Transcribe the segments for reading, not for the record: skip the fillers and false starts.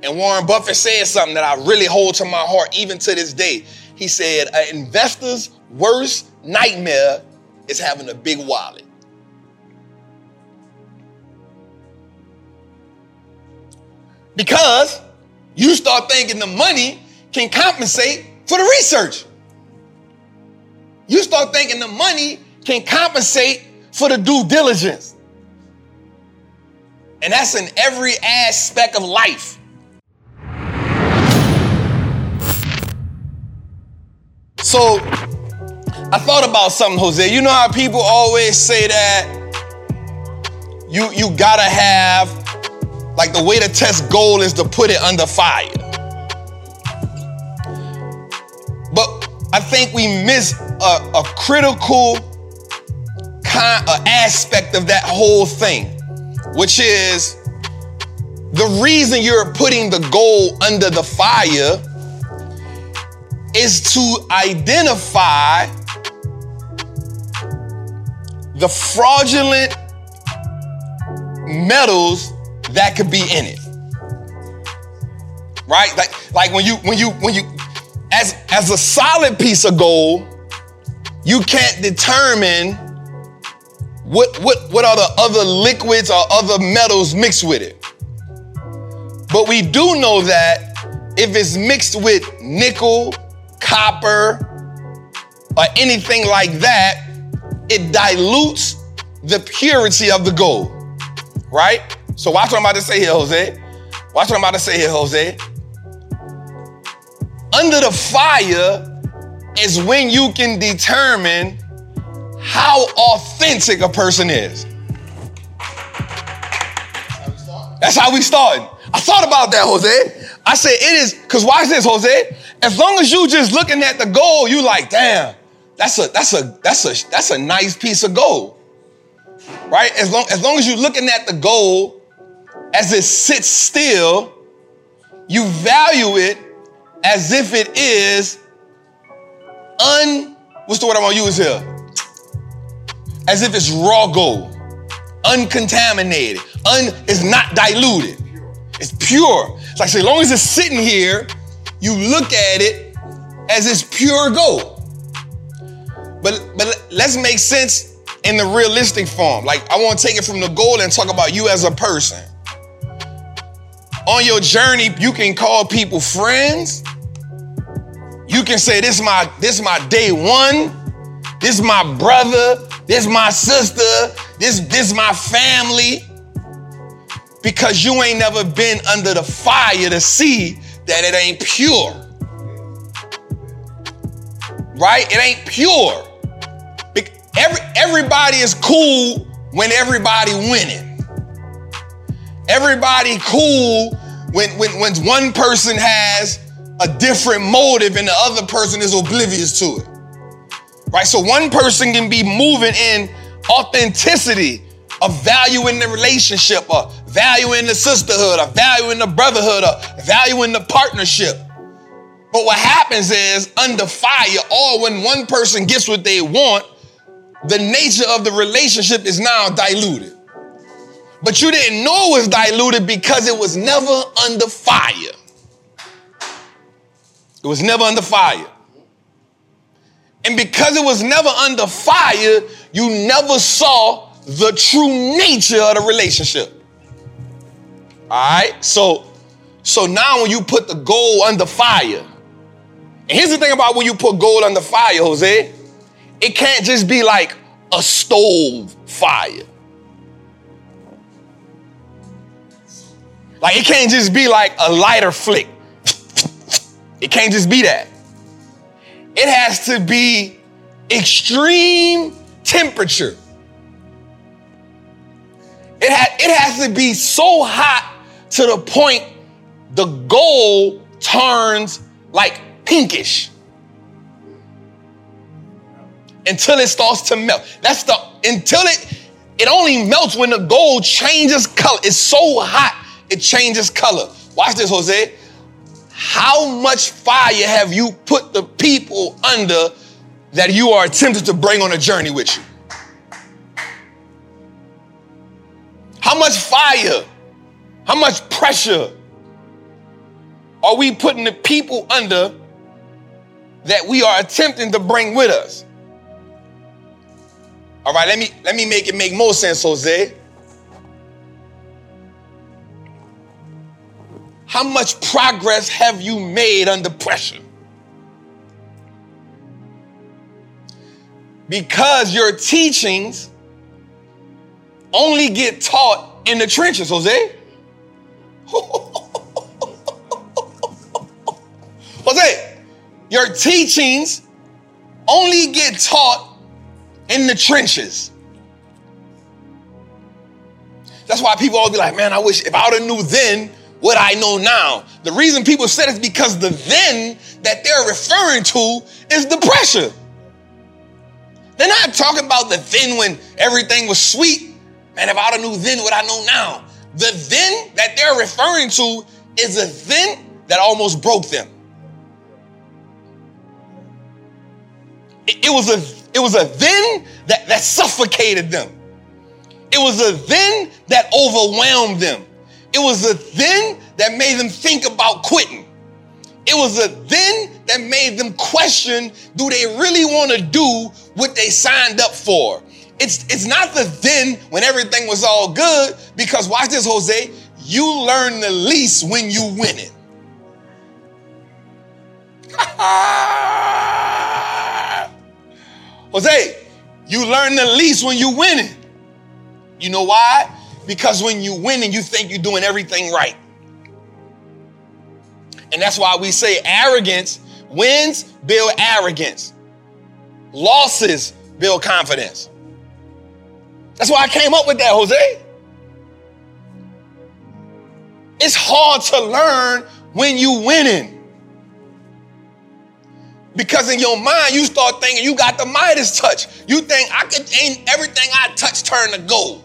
And Warren Buffett said something that I really hold to my heart even to this day. He said, an investor's worst nightmare is having a big wallet. Because you start thinking the money can compensate for the research. You start thinking the money can compensate for the due diligence. And that's in every aspect of life. So I thought about something, Jose. You know how people always say that you gotta have, like, the way to test gold is to put it under fire. But I think we miss a critical aspect of that whole thing, which is the reason you're putting the gold under the fire is to identify the fraudulent metals that could be in it. Right? Like when you as a solid piece of gold, you can't determine what are the other liquids or other metals mixed with it. But we do know that if it's mixed with nickel, copper, or anything like that, it dilutes the purity of the gold, right? So watch what I'm about to say here, Jose. Watch what I'm about to say here, Jose. Under the fire is when you can determine how authentic a person is. That's how we started. I thought about that, Jose. I said it is, because watch this, Jose. As long as you just looking at the gold, you like, damn, that's a nice piece of gold. Right? As long as you're looking at the gold as it sits still, you value it as if it is what's the word I'm gonna use here? As if it's raw gold, uncontaminated, it's not diluted, it's pure. It's like, so as long as it's sitting here, you look at it as it's pure gold. But let's make sense in the realistic form. Like, I want to take it from the gold and talk about you as a person. On your journey, you can call people friends. You can say, this my day one. This my brother. This my sister. This my family. Because you ain't never been under the fire to see that it ain't pure. Right? It ain't pure. Everybody is cool when everybody winning. Everybody cool when one person has a different motive and the other person is oblivious to it. Right? So one person can be moving in authenticity of value in the relationship, or value in the sisterhood, or value in the brotherhood, or value in the partnership. But what happens is, under fire, or when one person gets what they want, the nature of the relationship is now diluted. But you didn't know it was diluted because it was never under fire. It was never under fire. And because it was never under fire, you never saw the true nature of the relationship. All right? So now when you put the gold under fire, and here's the thing about when you put gold under fire, Jose, it can't just be like a stove fire. Like, it can't just be like a lighter flick. It can't just be that. It has to be extreme temperature. It has to be so hot to the point the gold turns like pinkish until it starts to melt. It only melts when the gold changes color. It's so hot, it changes color. Watch this, Jose. How much fire have you put the people under that you are attempting to bring on a journey with you? How much fire, how much pressure are we putting the people under that we are attempting to bring with us? All right, let me make it make more sense, Jose. How much progress have you made under pressure? Because your teachings only get taught in the trenches, Jose. Jose, your teachings only get taught in the trenches. That's why people always be like, man, I wish if I would have knew then what I know now. The reason people said it's because the then that they're referring to is the pressure. They're not talking about the then when everything was sweet. Man, if I would have knew then what I know now. The then that they're referring to is a then that almost broke them. It was a then that suffocated them. It was a then that overwhelmed them. It was a then that made them think about quitting. It was a then that made them question, do they really want to do what they signed up for? It's not the then when everything was all good, because watch this, Jose, you learn the least when you win it. Jose, you learn the least when you win it. You know why? Because when you win and you think you're doing everything right. And that's why we say arrogance, wins build arrogance. Losses build confidence. That's why I came up with that, Jose. It's hard to learn when you winning. Because in your mind, you start thinking you got the Midas touch. You think ain't everything I touch turn to gold.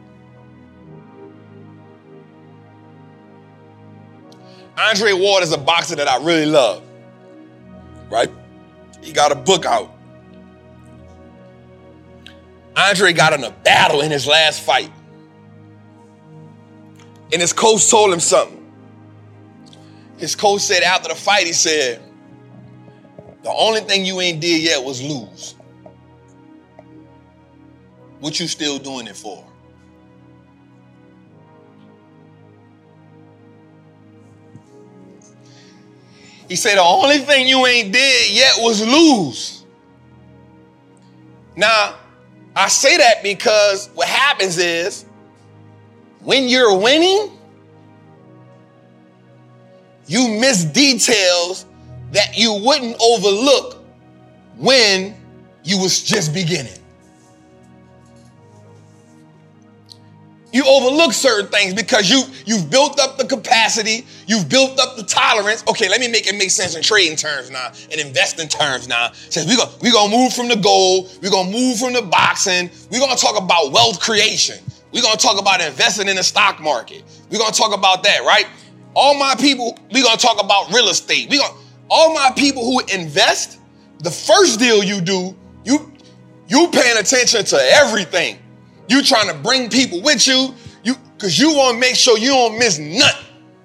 Andre Ward is a boxer that I really love, right? He got a book out. Andre got in a battle in his last fight. And his coach told him something. His coach said after the fight, he said, the only thing you ain't did yet was lose. What you still doing it for? He said, the only thing you ain't did yet was lose. Now, I say that because what happens is when you're winning, you miss details that you wouldn't overlook when you was just beginning. You overlook certain things because you've built up the capacity, you've built up the tolerance. Okay, let me make it make sense in trading terms now, in investing terms now. Since we're gonna move from the gold, we're gonna move from the boxing, we're gonna talk about wealth creation. We're gonna talk about investing in the stock market. We're gonna talk about that, right? All my people, we're gonna talk about real estate. All my people who invest, the first deal you do, you paying attention to everything. You trying to bring people with you, because you want to make sure you don't miss nothing.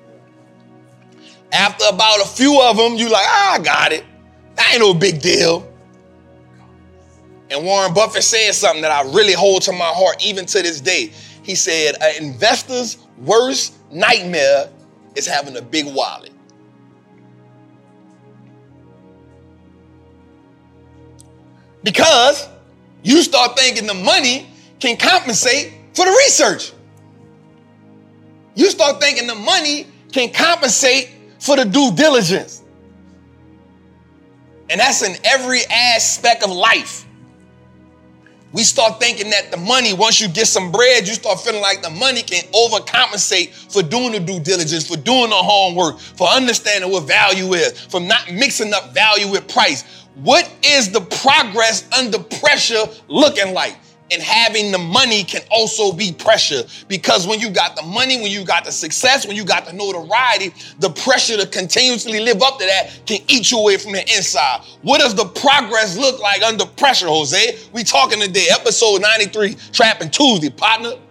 After about a few of them, you like, I got it. That ain't no big deal. And Warren Buffett said something that I really hold to my heart even to this day. He said, an investor's worst nightmare is having a big wallet. Because you start thinking the money can compensate for the research. You start thinking the money can compensate for the due diligence. And that's in every aspect of life. We start thinking that the money, once you get some bread, you start feeling like the money can overcompensate for doing the due diligence, for doing the homework, for understanding what value is, for not mixing up value with price. What is the progress under pressure looking like? And having the money can also be pressure, because when you got the money, when you got the success, when you got the notoriety, the pressure to continuously live up to that can eat you away from the inside. What does the progress look like under pressure, Jose? We talking today, episode 93, Trapping Tuesday, partner.